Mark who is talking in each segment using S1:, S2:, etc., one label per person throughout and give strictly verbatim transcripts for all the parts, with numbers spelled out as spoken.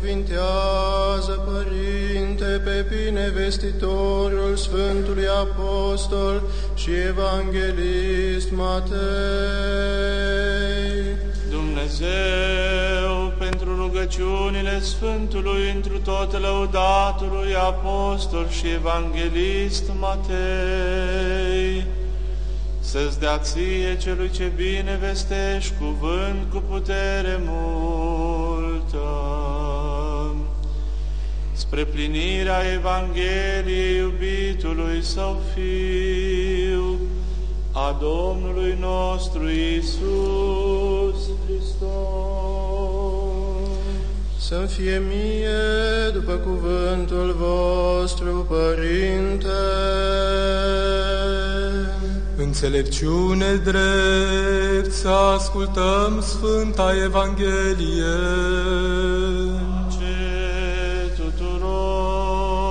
S1: Binecuvântează, Părinte, pe binevestitorul Sfântului Apostol și Evanghelist Matei.
S2: Dumnezeu, pentru rugăciunile Sfântului întru tot lăudatului Apostol și Evanghelist Matei, să-ți dea ție, celui ce bine vestești, cuvânt cu putere multă, spre plinirea Evangheliei iubitului Său Fiu, a Domnului nostru Iisus Hristos.
S1: Să-mi fie mie, după cuvântul vostru, Părinte,
S3: înțelepciune drept, să ascultăm Sfânta Evanghelie.
S2: Ce tuturor!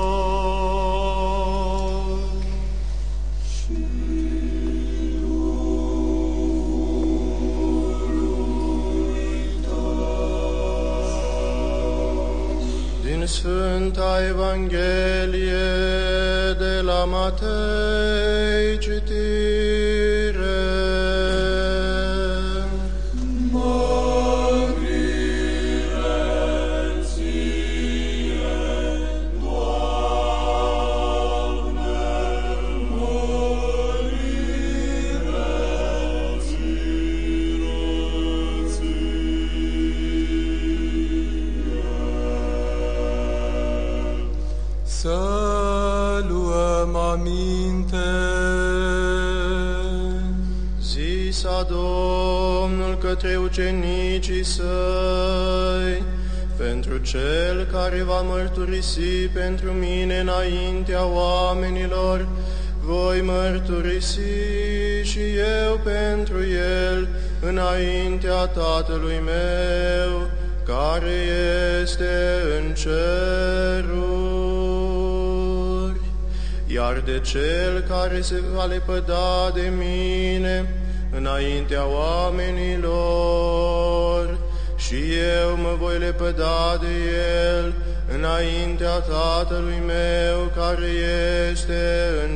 S1: Din Sfânta Evanghelie de la Matei, citire.
S3: Să luăm aminte.
S1: Zisa Domnul către ucenicii Săi: pentru cel care va mărturisi pentru mine înaintea oamenilor, voi mărturisi și eu pentru el înaintea Tatălui meu, care este în ceruri. Iar de cel care se va lepăda de mine înaintea oamenilor, și eu mă voi lepăda de el înaintea Tatălui meu, care este în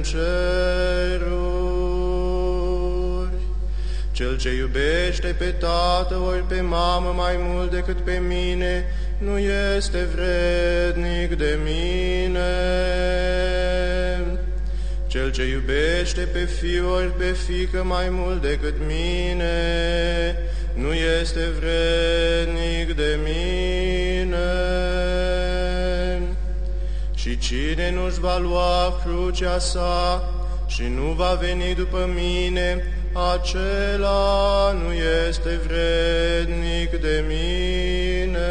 S1: ceruri. Cel ce iubește pe tată ori pe mamă mai mult decât pe mine, nu este vrednic de mine. Cel ce iubește pe fiu ori pe fiică mai mult decât mine, nu este vrednic de mine. Și cine nu-și va lua crucea sa și nu va veni după mine, acela nu este vrednic de mine.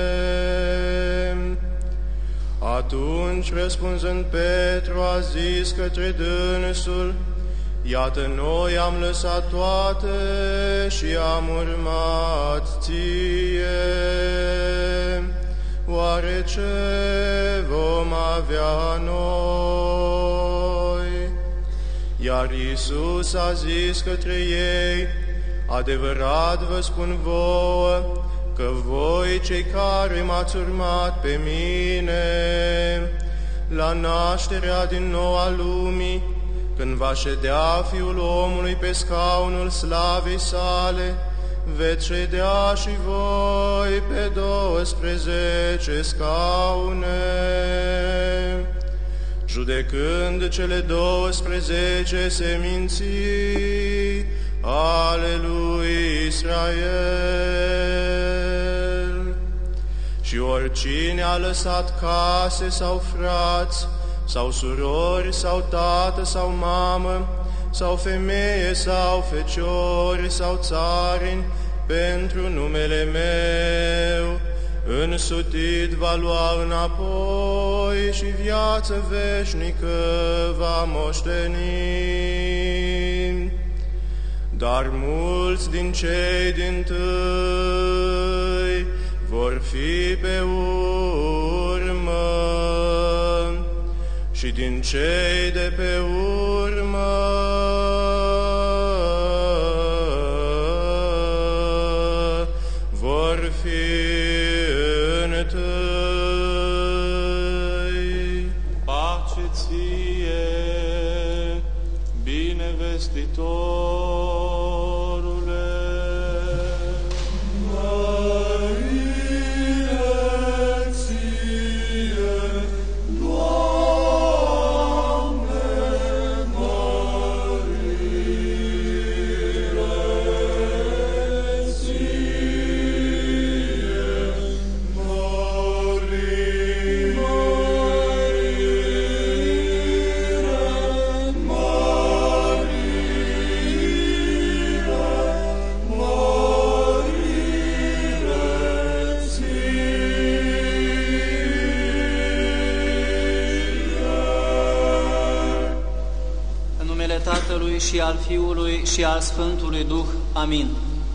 S1: Atunci, răspunzând, Petru a zis către dânsul: iată, noi am lăsat toate și am urmat ție. Oare ce vom avea noi? Iar Iisus a zis către ei: adevărat vă spun vouă, că voi, cei care m-ați urmat pe mine, la nașterea din nou a lumii, când va ședea Fiul omului pe scaunul slavei sale, veți ședea și voi pe douăsprezece scaune, judecând cele douăsprezece seminții ale lui Israel. Și oricine a lăsat case sau frați, sau surori, sau tată, sau mamă, sau femeie, sau feciori, sau țarini, pentru numele meu, însutit va lua înapoi și viață veșnică va moșteni. Dar mulți din cei dintâi vor fi pe urmă, și din cei de pe urmă vor fi întâi.
S2: nevestitorule.
S4: Tatălui și al Fiului și al Sfântului Duh. Amin.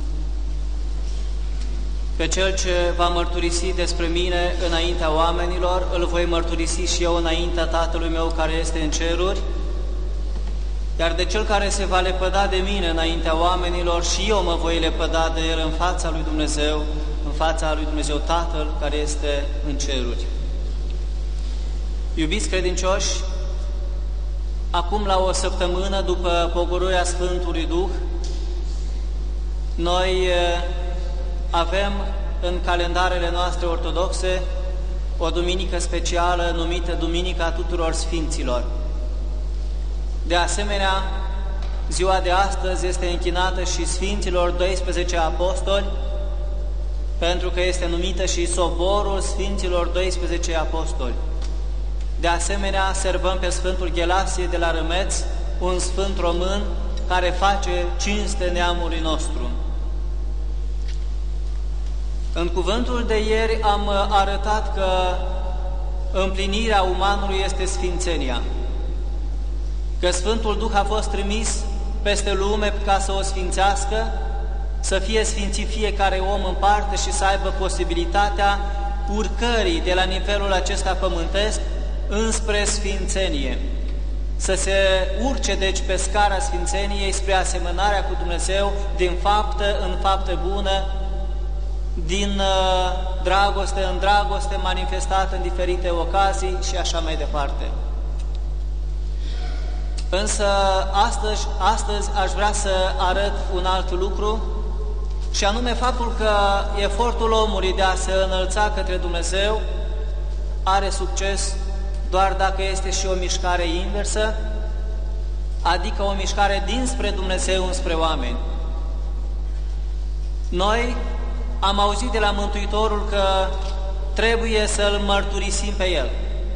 S4: Pe cel ce va mărturisi despre mine înaintea oamenilor, îl voi mărturisi și eu înaintea Tatălui meu care este în ceruri, iar de cel care se va lepăda de mine înaintea oamenilor, și eu mă voi lepăda de el în fața lui Dumnezeu, în fața lui Dumnezeu Tatăl care este în ceruri. Iubiți credincioși, acum, la o săptămână după pogorârea Sfântului Duh, noi avem în calendarele noastre ortodoxe o duminică specială numită Duminica Tuturor Sfinților. De asemenea, ziua de astăzi este închinată și Sfinților doisprezece Apostoli, pentru că este numită și Soborul Sfinților doisprezece Apostoli. De asemenea, servăm pe Sfântul Ghelasie de la Râmeț, un sfânt român care face cinste neamului nostru. În cuvântul de ieri am arătat că împlinirea umanului este sfințenia, că Sfântul Duh a fost trimis peste lume ca să o sfințească, să fie sfințit fiecare om în parte și să aibă posibilitatea urcării de la nivelul acesta pământesc înspre sfințenie, să se urce deci pe scara sfințeniei spre asemănarea cu Dumnezeu din faptă în faptă bună, din uh, dragoste în dragoste manifestată în diferite ocazii și așa mai departe. Însă astăzi, astăzi aș vrea să arăt un alt lucru, și anume faptul că efortul omului de a se înălța către Dumnezeu are succes doar dacă este și o mișcare inversă, adică o mișcare dinspre Dumnezeu înspre oameni. Noi am auzit de la Mântuitorul că trebuie să-L mărturisim pe El.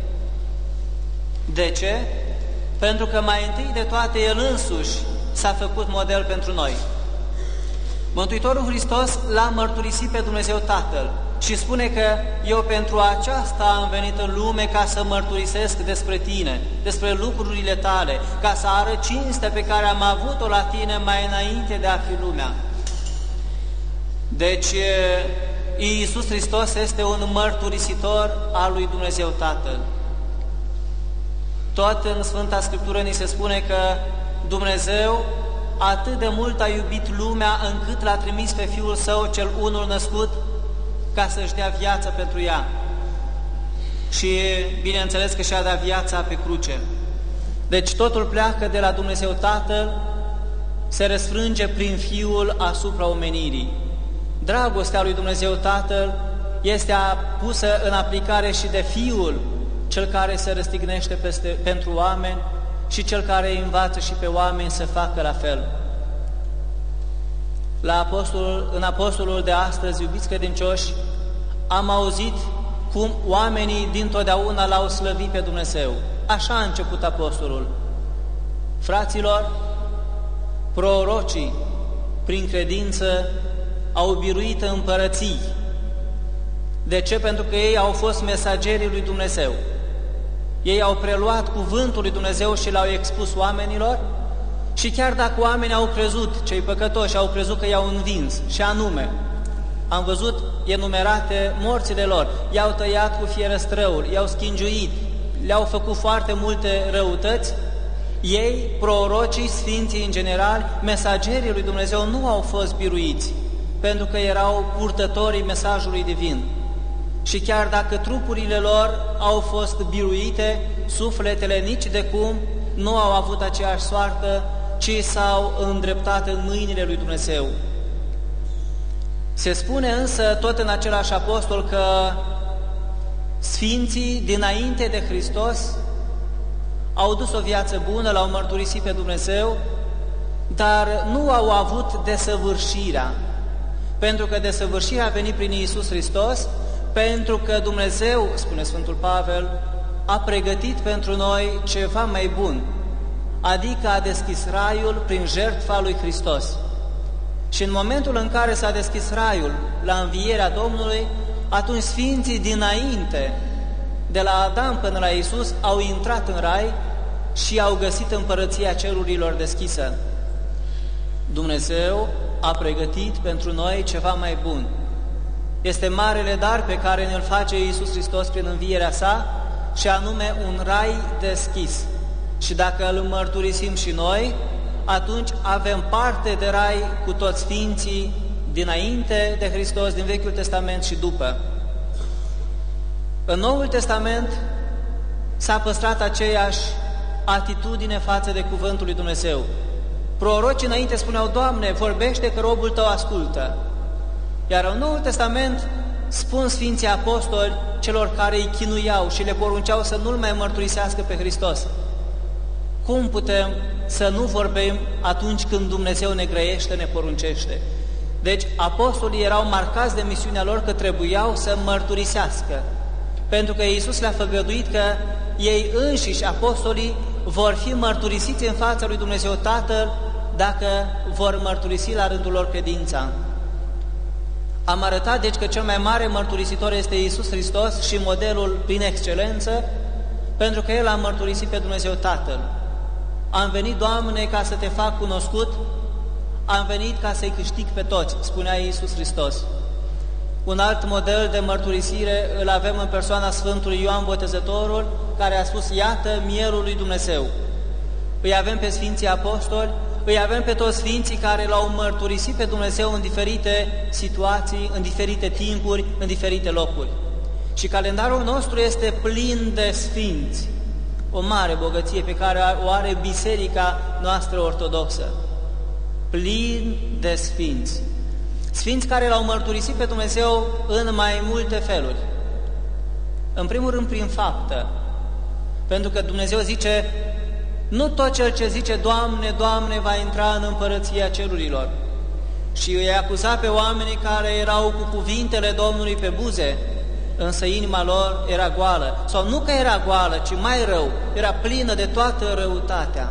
S4: De ce? Pentru că mai întâi de toate El însuși s-a făcut model pentru noi. Mântuitorul Hristos l-a mărturisit pe Dumnezeu Tatăl și spune că eu pentru aceasta am venit în lume, ca să mărturisesc despre tine, despre lucrurile tale, ca să arăt cinstea pe care am avut-o la tine mai înainte de a fi lumea. Deci, Iisus Hristos este un mărturisitor al lui Dumnezeu Tatăl. Tot în Sfânta Scriptură ni se spune că Dumnezeu atât de mult a iubit lumea încât l-a trimis pe Fiul Său cel unul născut ca să-și dea viața pentru ea. Și bineînțeles că și-a dat viața pe cruce. Deci totul pleacă de la Dumnezeu Tatăl, se răsfrânge prin Fiul asupra omenirii. Dragostea lui Dumnezeu Tatăl este pusă în aplicare și de Fiul, cel care se răstignește peste, pentru oameni și cel care îi învață și pe oameni să facă la fel. La apostol, în apostolul de astăzi, iubiți credincioși, am auzit cum oamenii dintotdeauna l-au slăvit pe Dumnezeu. Așa a început apostolul. Fraților, prorocii, prin credință, au biruit împărății. De ce? Pentru că ei au fost mesagerii lui Dumnezeu. Ei au preluat cuvântul lui Dumnezeu și l-au expus oamenilor, și chiar dacă oamenii au crezut, cei păcătoși au crezut că i-au învins, și anume, am văzut enumerate morțile lor, i-au tăiat cu fierăstrăul, i-au schingiuit, le-au făcut foarte multe răutăți, ei, prorocii, sfinții în general, mesagerii lui Dumnezeu, nu au fost biruiți, pentru că erau purtătorii mesajului divin. Și chiar dacă trupurile lor au fost biruite, sufletele nici de cum nu au avut aceeași soartă ci s-au îndreptat în mâinile lui Dumnezeu. Se spune însă tot în același apostol că sfinții dinainte de Hristos au dus o viață bună, l-au mărturisit pe Dumnezeu, dar nu au avut desăvârșirea, pentru că desăvârșirea a venit prin Iisus Hristos, pentru că Dumnezeu, spune Sfântul Pavel, a pregătit pentru noi ceva mai bun, adică a deschis raiul prin jertfa lui Hristos. Și în momentul în care s-a deschis raiul la învierea Domnului, atunci sfinții dinainte, de la Adam până la Iisus, au intrat în rai și au găsit împărăția cerurilor deschisă. Dumnezeu a pregătit pentru noi ceva mai bun. Este marele dar pe care ne-l face Iisus Hristos prin învierea sa, și anume un rai deschis. Și dacă îl mărturisim și noi, atunci avem parte de rai cu toți sfinții dinainte de Hristos, din Vechiul Testament și după. În Noul Testament s-a păstrat aceeași atitudine față de Cuvântul lui Dumnezeu. Prorocii înainte spuneau: Doamne, vorbește că robul Tău ascultă. Iar în Noul Testament spun Sfinții Apostoli celor care îi chinuiau și le porunceau să nu-L mai mărturisească pe Hristos: cum putem să nu vorbim atunci când Dumnezeu ne grăiește, ne poruncește? Deci apostolii erau marcați de misiunea lor că trebuiau să mărturisească, pentru că Iisus le-a făgăduit că ei înșiși, apostolii, vor fi mărturisiți în fața lui Dumnezeu Tatăl dacă vor mărturisi la rândul lor credința. Am arătat deci că cel mai mare mărturisitor este Iisus Hristos și modelul prin excelență, pentru că El a mărturisit pe Dumnezeu Tatăl. Am venit, Doamne, ca să Te fac cunoscut, am venit ca să-i câștig pe toți, spunea Iisus Hristos. Un alt model de mărturisire îl avem în persoana Sfântului Ioan Botezătorul, care a spus: iată mielul lui Dumnezeu. Îi avem pe Sfinții Apostoli, îi avem pe toți Sfinții care l-au mărturisit pe Dumnezeu în diferite situații, în diferite timpuri, în diferite locuri. Și calendarul nostru este plin de Sfinți, o mare bogăție pe care o are Biserica noastră ortodoxă. Plin de Sfinți. Sfinți care l-au mărturisit pe Dumnezeu în mai multe feluri. În primul rând prin faptă, pentru că Dumnezeu zice: nu tot cel ce zice Doamne, Doamne va intra în împărăția cerurilor. Și îi acuza pe oamenii care erau cu cuvintele Domnului pe buze, însă inima lor era goală. Sau nu că era goală, ci mai rău, era plină de toată răutatea.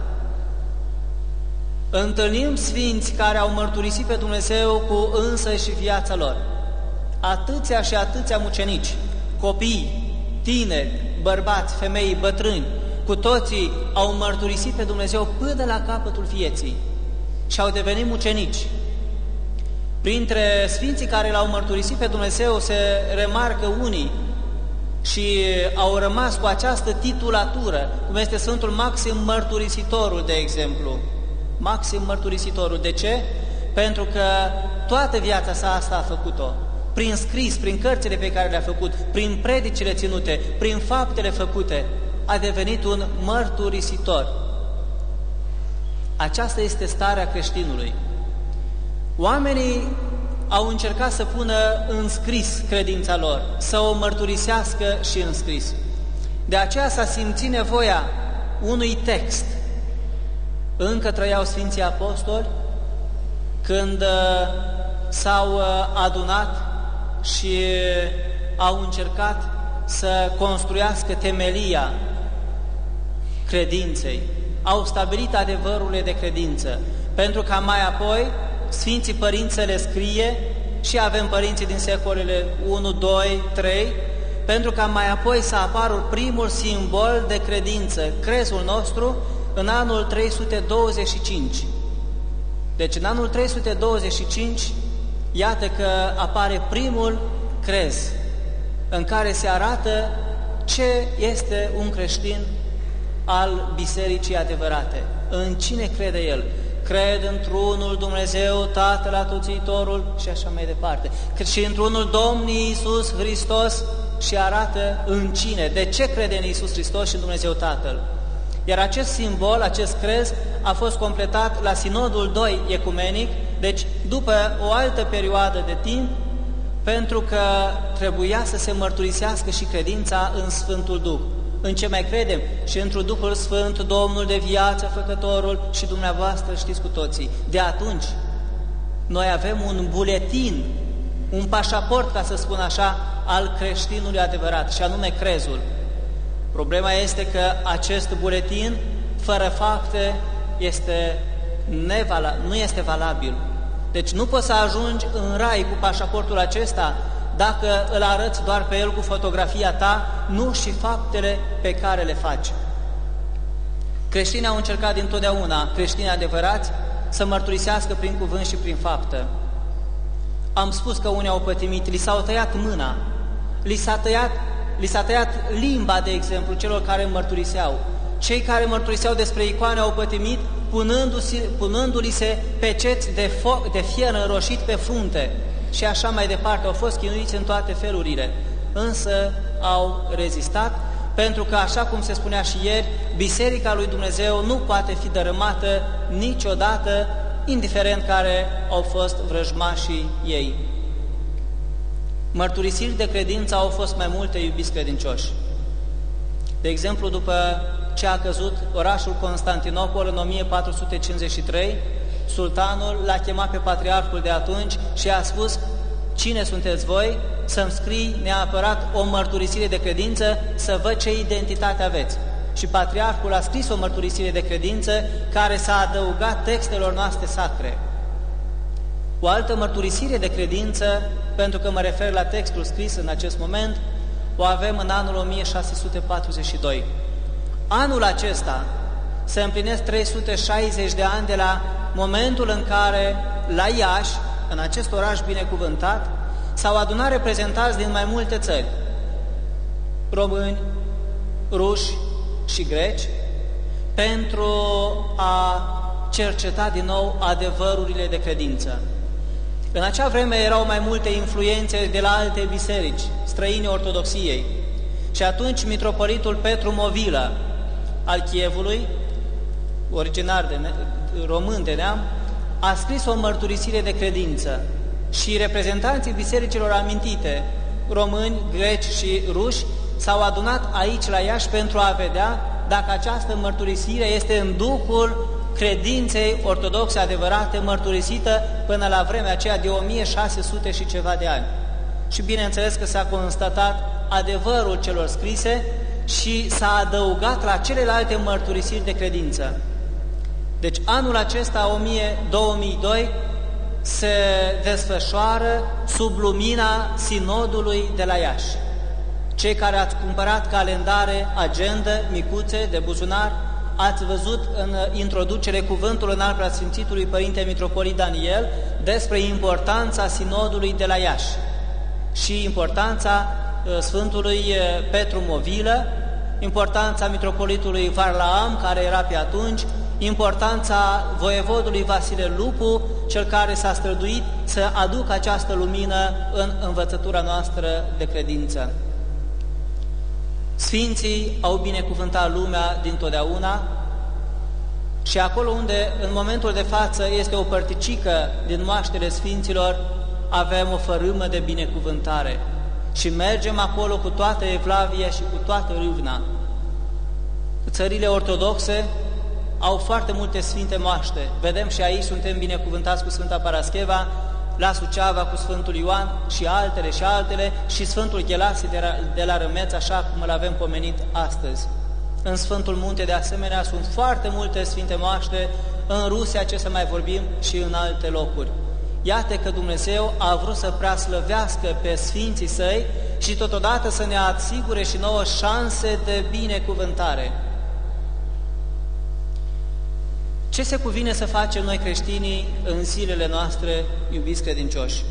S4: Întâlnim sfinți care au mărturisit pe Dumnezeu cu însă și viața lor. Atâția și atâția mucenici, copii, tineri, bărbați, femei, bătrâni, cu toții au mărturisit pe Dumnezeu până la capătul vieții și au devenit mucenici. Printre sfinții care l-au mărturisit pe Dumnezeu se remarcă unii și au rămas cu această titulatură, cum este Sfântul Maxim Mărturisitorul, de exemplu. Maxim Mărturisitorul. De ce? Pentru că toată viața sa asta a făcut-o. Prin scris, prin cărțile pe care le-a făcut, prin predicile ținute, prin faptele făcute, a devenit un mărturisitor. Aceasta este starea creștinului. Oamenii au încercat să pună în scris credința lor, să o mărturisească și în scris. De aceea s-a simțit nevoia unui text. Încă trăiau Sfinții Apostoli când uh, s-au uh, adunat și au încercat să construiască temelia credinței. Au stabilit adevărurile de credință, pentru ca mai apoi Sfinții Părinți să le scrie, și avem părinții din secolele unu, doi, trei, pentru ca mai apoi să apară primul simbol de credință, crezul nostru, în anul trei sute douăzeci și cinci. Deci în anul trei sute douăzeci și cinci, iată că apare primul crez, în care se arată ce este un creștin al bisericii adevărate. În cine crede el? Cred într-unul Dumnezeu, Tatăl Atoțitorul, și așa mai departe. Cât și într-unul Domnul Iisus Hristos, și arată în cine, de ce crede în Iisus Hristos și în Dumnezeu Tatăl. Iar acest simbol, acest crez, a fost completat la Sinodul doi ecumenic, deci după o altă perioadă de timp, pentru că trebuia să se mărturisească și credința în Sfântul Duh. În ce mai credem? Și într-un Duhul Sfânt, Domnul de viață, Făcătorul, și dumneavoastră știți cu toții. De atunci, noi avem un buletin, un pașaport, ca să spun așa, al creștinului adevărat, și anume crezul. Problema este că acest buletin, fără fapte, este nevala, nu este valabil. Deci nu poți să ajungi în rai cu pașaportul acesta dacă îl arăți doar pe el cu fotografia ta, nu și faptele pe care le faci. Creștinii au încercat dintotdeauna, creștinii adevărați, să mărturisească prin cuvânt și prin faptă. Am spus că unii au pătimit, li s-au tăiat mâna, li s-a tăiat, li s-a tăiat limba, de exemplu, celor care mărturiseau. Cei care mărturiseau despre icoane au pătimit punându-li se peceți de, foc, de fier înroșit pe frunte și așa mai departe. Au fost chinuiți în toate felurile, însă au rezistat, pentru că, așa cum se spunea și ieri, Biserica lui Dumnezeu nu poate fi dărâmată niciodată, indiferent care au fost vrăjmașii ei. Mărturisiri de credință au fost mai multe, iubiți credincioși. De exemplu, după ce a căzut orașul Constantinopol în o mie patru sute cincizeci și trei, sultanul l-a chemat pe patriarhul de atunci și a spus: cine sunteți voi? Să-mi scrii neapărat o mărturisire de credință, să văd ce identitate aveți. Și patriarhul a scris o mărturisire de credință care s-a adăugat textelor noastre sacre. O altă mărturisire de credință, pentru că mă refer la textul scris în acest moment, o avem în anul o mie șase sute patruzeci și doi. Anul acesta se împlinesc trei sute șaizeci de ani de la momentul în care la Iași, în acest oraș binecuvântat, s-au adunat reprezentanți din mai multe țări, români, ruși și greci, pentru a cerceta din nou adevărurile de credință. În acea vreme erau mai multe influențe de la alte biserici, străine ortodoxiei, și atunci mitropolitul Petru Movilă al Chievului, originar de ne român de neam, a scris o mărturisire de credință și reprezentanții bisericilor amintite, români, greci și ruși, s-au adunat aici la Iași pentru a vedea dacă această mărturisire este în duhul credinței ortodoxe adevărate, mărturisită până la vremea aceea de o mie șase sute și ceva de ani. Și bineînțeles că s-a constatat adevărul celor scrise și s-a adăugat la celelalte mărturisiri de credință. Deci anul acesta, două mii doi, se desfășoară sub lumina Sinodului de la Iași. Cei care ați cumpărat calendare, agenda, micuțe de buzunar, ați văzut în introducere cuvântul înalt preasfințitului Părinte Mitropolit Daniel despre importanța Sinodului de la Iași și importanța Sfântului Petru Movilă, importanța Mitropolitului Varlaam, care era pe atunci, importanța voievodului Vasile Lupu, cel care s-a străduit să aducă această lumină în învățătura noastră de credință. Sfinții au binecuvântat lumea dintotdeauna și acolo unde în momentul de față este o părticică din moaștele Sfinților, avem o fărâmă de binecuvântare și mergem acolo cu toată evlavia și cu toată râvna. Țările ortodoxe au foarte multe sfinte moaște. Vedem și aici suntem binecuvântați cu Sfânta Parascheva, la Suceava cu Sfântul Ioan și altele și altele, și Sfântul Ghelasi de la Râmeț, așa cum îl avem pomenit astăzi. În Sfântul Munte, de asemenea, sunt foarte multe sfinte moaște, în Rusia, ce să mai vorbim, și în alte locuri. Iată că Dumnezeu a vrut să preaslăvească pe Sfinții Săi și totodată să ne asigure și nouă șanse de binecuvântare. Ce se cuvine să facem noi creștinii în zilele noastre, iubiți credincioși?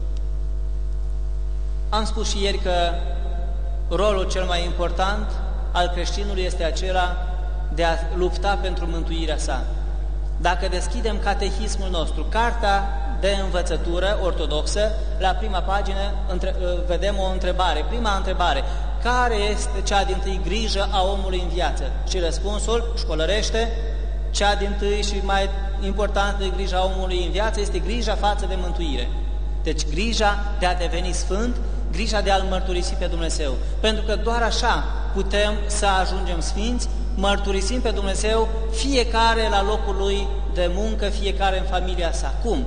S4: Am spus și ieri că rolul cel mai important al creștinului este acela de a lupta pentru mântuirea sa. Dacă deschidem catehismul nostru, cartea de învățătură ortodoxă, la prima pagină vedem o întrebare. Prima întrebare: care este cea dintâi grijă a omului în viață? Și răspunsul școlărește, cea dintâi și mai importantă grija omului în viață este grija față de mântuire. Deci grija de a deveni sfânt, grija de a-L mărturisi pe Dumnezeu. Pentru că doar așa putem să ajungem sfinți, mărturisim pe Dumnezeu fiecare la locul lui de muncă, fiecare în familia sa. Cum?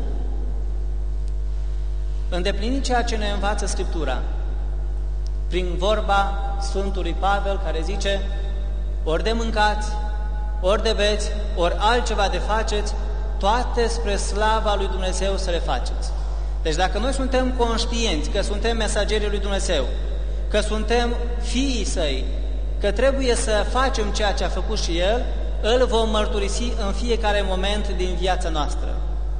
S4: Îndeplinind ceea ce ne învață Scriptura, prin vorba Sfântului Pavel, care zice: ori de mâncați, ori de beți, ori altceva de faceți, toate spre slava lui Dumnezeu să le faceți. Deci dacă noi suntem conștienți că suntem mesagerii lui Dumnezeu, că suntem fiii Săi, că trebuie să facem ceea ce a făcut și El, îl vom mărturisi în fiecare moment din viața noastră.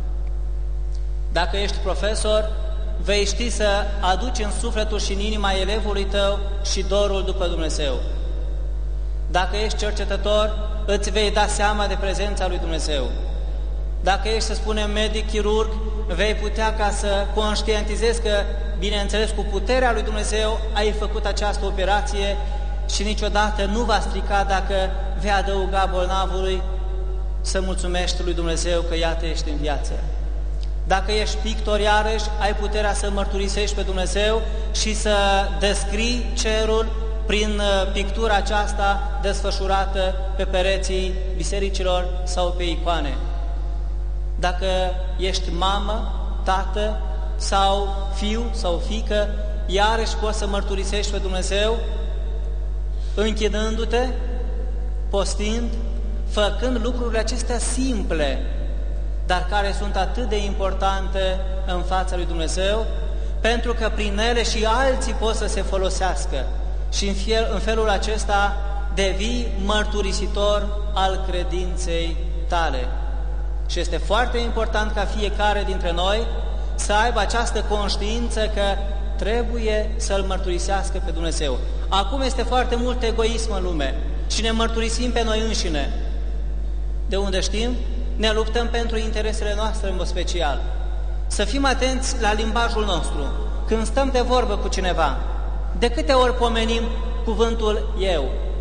S4: Dacă ești profesor, vei ști să aduci în sufletul și în inima elevului tău și dorul după Dumnezeu. Dacă ești cercetător, îți vei da seama de prezența lui Dumnezeu. Dacă ești, să spunem, medic, chirurg, vei putea ca să conștientizezi că, bineînțeles, cu puterea lui Dumnezeu ai făcut această operație și niciodată nu va strica dacă vei adăuga bolnavului să mulțumești lui Dumnezeu că iată ești în viață. Dacă ești pictor, iarăși, ai puterea să mărturisești pe Dumnezeu și să descrii cerul prin pictura aceasta desfășurată pe pereții bisericilor sau pe icoane. Dacă ești mamă, tată sau fiu sau fiică, iarăși poți să mărturisești pe Dumnezeu închinându-te, postind, făcând lucrurile acestea simple, dar care sunt atât de importante în fața lui Dumnezeu, pentru că prin ele și alții pot să se folosească și în, fel, în felul acesta devii mărturisitor al credinței tale. Și este foarte important ca fiecare dintre noi să aibă această conștiință că trebuie să-L mărturisească pe Dumnezeu. Acum este foarte mult egoism în lume și ne mărturisim pe noi înșine. De unde știm? Ne luptăm pentru interesele noastre în mod special. Să fim atenți la limbajul nostru. Când stăm de vorbă cu cineva, de câte ori pomenim cuvântul eu?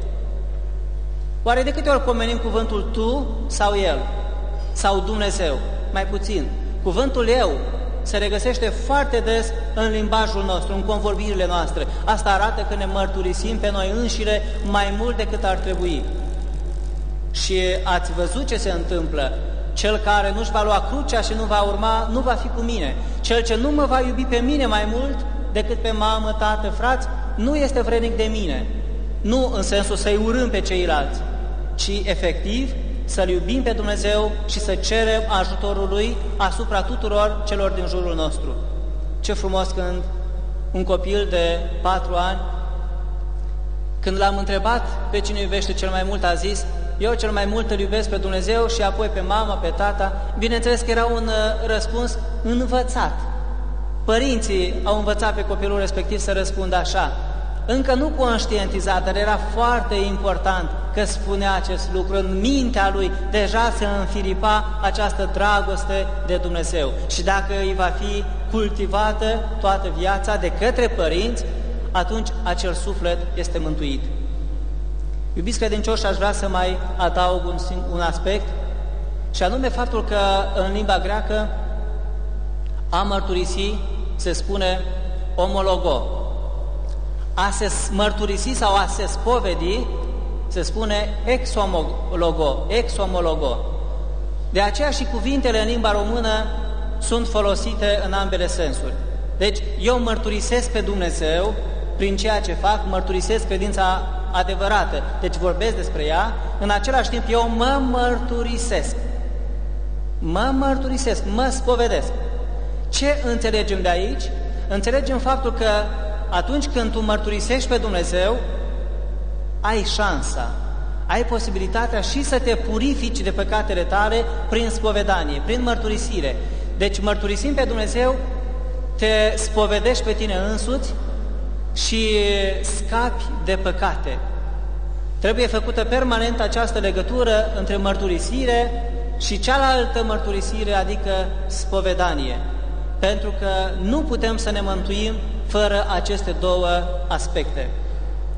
S4: Oare de câte ori pomenim cuvântul tu sau el? Sau Dumnezeu? Mai puțin. Cuvântul eu se regăsește foarte des în limbajul nostru, în convorbirile noastre. Asta arată că ne mărturisim pe noi înșine mai mult decât ar trebui. Și ați văzut ce se întâmplă. Cel care nu-și va lua crucea și nu va urma, nu va fi cu mine. Cel ce nu mă va iubi pe mine mai mult decât pe mamă, tată, frați, nu este vrednic de mine. Nu în sensul să-i urâm pe ceilalți, ci efectiv să-L iubim pe Dumnezeu și să cerem ajutorul Lui asupra tuturor celor din jurul nostru. Ce frumos când un copil de patru ani, când l-am întrebat pe cine iubește cel mai mult, a zis: eu cel mai mult îl iubesc pe Dumnezeu și apoi pe mama, pe tata. Bineînțeles că era un răspuns învățat. Părinții au învățat pe copilul respectiv să răspundă așa. Încă nu conștientizat, dar era foarte important că spunea acest lucru. În mintea lui deja se înfiripa această dragoste de Dumnezeu. Și dacă îi va fi cultivată toată viața de către părinți, atunci acel suflet este mântuit. Iubiți credincioși, aș vrea să mai adaug un, un aspect, și anume faptul că în limba greacă a mărturisi se spune omologo. A se mărturisi sau a se spovedi se spune exomologo, exomologo. De aceea și cuvintele în limba română sunt folosite în ambele sensuri. Deci eu mărturisesc pe Dumnezeu prin ceea ce fac, mărturisesc credința adevărată, deci vorbesc despre ea, în același timp eu mă mărturisesc. Mă mărturisesc, mă spovedesc. Ce înțelegem de aici? Înțelegem faptul că atunci când tu mărturisești pe Dumnezeu, ai șansa, ai posibilitatea și să te purifici de păcatele tale prin spovedanie, prin mărturisire. Deci mărturisim pe Dumnezeu, te spovedești pe tine însuți și scapi de păcate. Trebuie făcută permanent această legătură între mărturisire și cealaltă mărturisire, adică spovedanie. Pentru că nu putem să ne mântuim fără aceste două aspecte.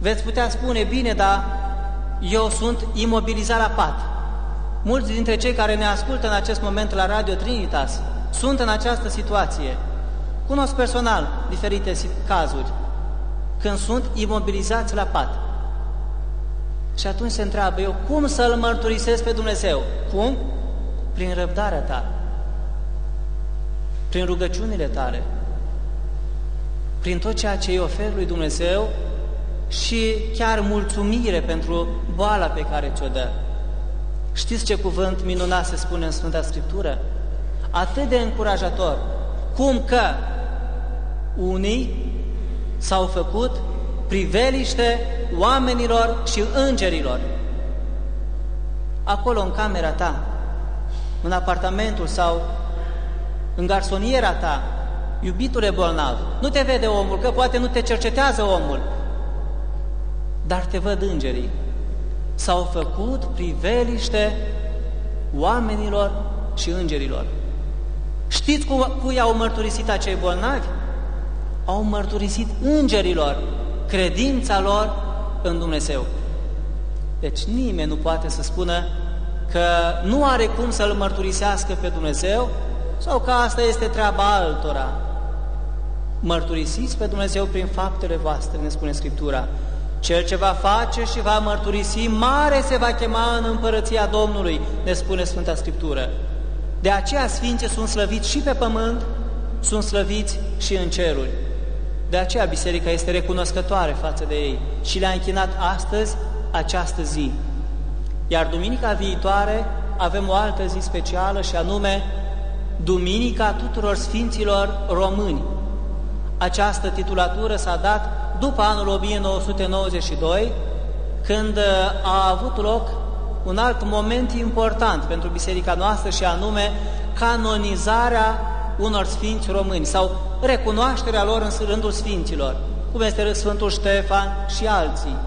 S4: Veți putea spune, bine, dar eu sunt imobilizat la pat. Mulți dintre cei care ne ascultă în acest moment la Radio Trinitas sunt în această situație. Cunosc personal diferite cazuri când sunt imobilizați la pat. Și atunci se întreabă, eu cum să-L mărturisesc pe Dumnezeu? Cum? Prin răbdarea ta, prin rugăciunile tale, prin tot ceea ce îi oferi lui Dumnezeu și chiar mulțumire pentru boala pe care ți-o dă. Știți ce cuvânt minunat se spune în Sfânta Scriptură? Atât de încurajator, cum că unii s-au făcut priveliște oamenilor și îngerilor. Acolo, în camera ta, în apartamentul sau în garsoniera ta, iubitule bolnav, nu te vede omul, că poate nu te cercetează omul, dar te văd îngerii. S-au făcut priveliște oamenilor și îngerilor. Știți cu, cui au mărturisit acei bolnavi? Au mărturisit îngerilor credința lor în Dumnezeu. Deci nimeni nu poate să spună că nu are cum să-L mărturisească pe Dumnezeu sau că asta este treaba altora. Mărturisiți pe Dumnezeu prin faptele voastre, ne spune Scriptura. Cel ce va face și va mărturisi, mare se va chema în împărăția Domnului, ne spune Sfânta Scriptură. De aceea Sfinții sunt slăviți și pe pământ, sunt slăviți și în ceruri. De aceea Biserica este recunoscătoare față de ei și le-a închinat astăzi această zi. Iar duminica viitoare avem o altă zi specială și anume Duminica tuturor Sfinților Români. Această titulatură s-a dat după anul o mie nouă sute nouăzeci și doi, când a avut loc un alt moment important pentru biserica noastră și anume canonizarea unor sfinți români sau recunoașterea lor în rândul sfinților, cum este Sfântul Ștefan și alții,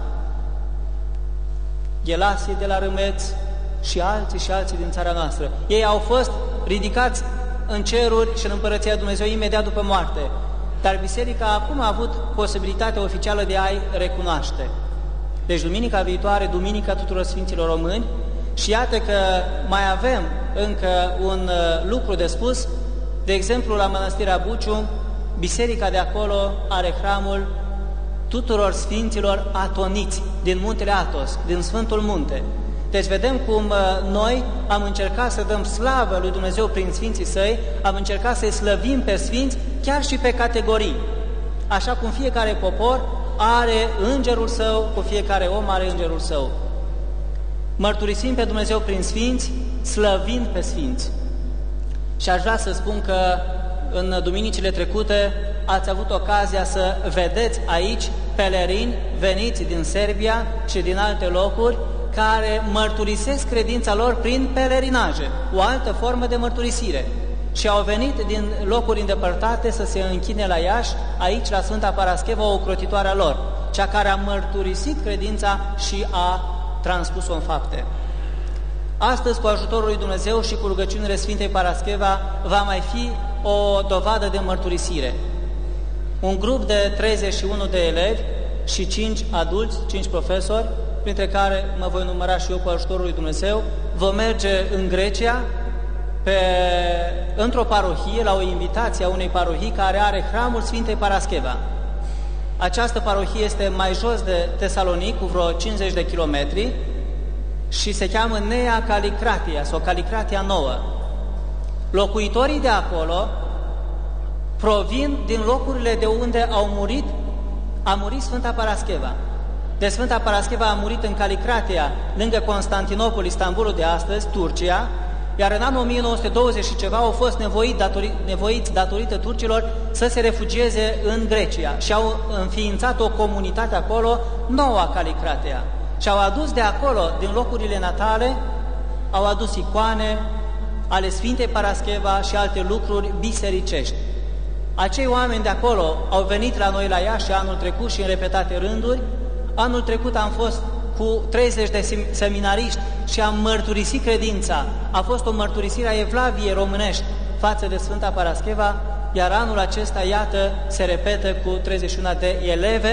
S4: Ghelasie de la Râmeț și alții și alții din țara noastră. Ei au fost ridicați în ceruri și în Împărăția Dumnezeu imediat după moarte, dar biserica acum a avut posibilitatea oficială de a-i recunoaște. Deci duminica viitoare, Duminica tuturor Sfinților Români, și iată că mai avem încă un lucru de spus. De exemplu, la Mănăstirea Buciu, biserica de acolo are hramul tuturor Sfinților Atoniți din muntele Atos, din Sfântul Munte. Deci vedem cum noi am încercat să dăm slavă lui Dumnezeu prin Sfinții Săi, am încercat să-i slăvim pe Sfinți chiar și pe categorii. Așa cum fiecare popor are îngerul său, cu fiecare om are îngerul său. Mărturisim pe Dumnezeu prin Sfinți, slăvind pe Sfinți. Și aș vrea să spun că în duminicile trecute ați avut ocazia să vedeți aici pelerini veniți din Serbia și din alte locuri care mărturisesc credința lor prin pelerinaje, o altă formă de mărturisire. Și au venit din locuri îndepărtate să se închine la Iași, aici la Sfânta Parascheva, o ocrotitoare lor, cea care a mărturisit credința și a transpus-o în fapte. Astăzi, cu ajutorul lui Dumnezeu și cu rugăciunile Sfintei Parascheva, va mai fi o dovadă de mărturisire. Un grup de treizeci și unu de elevi și cinci adulți, cinci profesori, printre care mă voi număra și eu cu ajutorul lui Dumnezeu, vom merge în Grecia, pe, într-o parohie, la o invitație a unei parohii care are hramul Sfintei Parascheva. Această parohie este mai jos de Tesalonic, cu vreo cincizeci de kilometri, și se cheamă Nea Calicratia sau Calicratia Nouă. Locuitorii de acolo provin din locurile de unde au murit, a murit Sfânta Parascheva. De Sfânta Parascheva a murit în Calicratia, lângă Constantinopol, Istanbulul de astăzi, Turcia, iar în anul o mie nouă sute douăzeci și ceva au fost nevoiți, datori, nevoiți datorită turcilor să se refugieze în Grecia și au înființat o comunitate acolo, Noua Calicratia. Și au adus de acolo, din locurile natale, au adus icoane ale Sfintei Parascheva și alte lucruri bisericești. Acei oameni de acolo au venit la noi la Iași anul trecut și în repetate rânduri. Anul trecut am fost cu treizeci de seminariști și am mărturisit credința. A fost o mărturisire a evlaviei românești față de Sfânta Parascheva, iar anul acesta, iată, se repetă cu treizeci și unu de eleve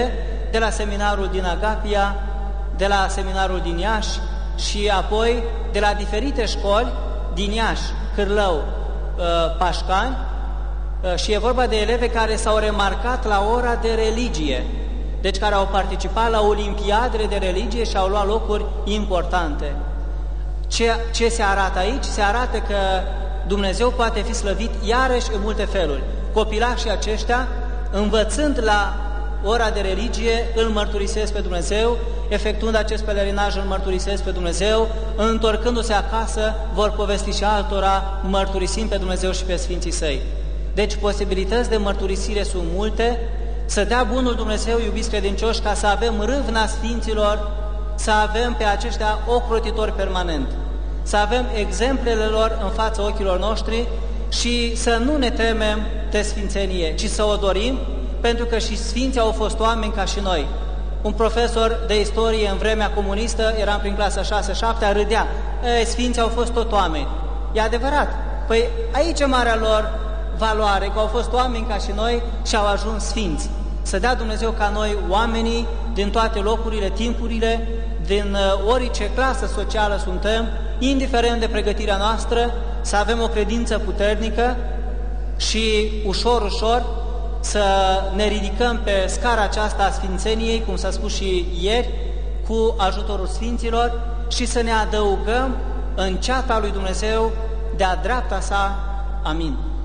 S4: de la seminarul din Agapia, de la seminarul din Iași și apoi de la diferite școli din Iași, Cârlău, Pașcani, și e vorba de elevi care s-au remarcat la ora de religie, deci care au participat la olimpiadele de religie și au luat locuri importante. Ce, ce se arată aici? Se arată că Dumnezeu poate fi slăvit iarăși în multe feluri. Copilașii aceștia, învățând la ora de religie, îl mărturisesc pe Dumnezeu, efectuând acest pelerinaj îl mărturisesc pe Dumnezeu, întorcându-se acasă vor povesti și altora, mărturisind pe Dumnezeu și pe Sfinții Săi. Deci posibilități de mărturisire sunt multe, să dea bunul Dumnezeu, iubiți credincioși, ca să avem râvna Sfinților, să avem pe aceștia ocrotitori permanent, să avem exemplele lor în fața ochilor noștri și să nu ne temem de sfințenie, ci să o dorim, pentru că și Sfinții au fost oameni ca și noi. Un profesor de istorie în vremea comunistă, eram prin clasa șase șapte, râdea, e, Sfinții au fost tot oameni. E adevărat. Păi aici e marea lor valoare, că au fost oameni ca și noi și au ajuns Sfinți. Să dea Dumnezeu ca noi, oamenii, din toate locurile, timpurile, din orice clasă socială suntem, indiferent de pregătirea noastră, să avem o credință puternică și ușor, ușor să ne ridicăm pe scara aceasta a sfințeniei, cum s-a spus și ieri, cu ajutorul Sfinților și să ne adăugăm în ceata lui Dumnezeu de-a dreapta sa. Amin.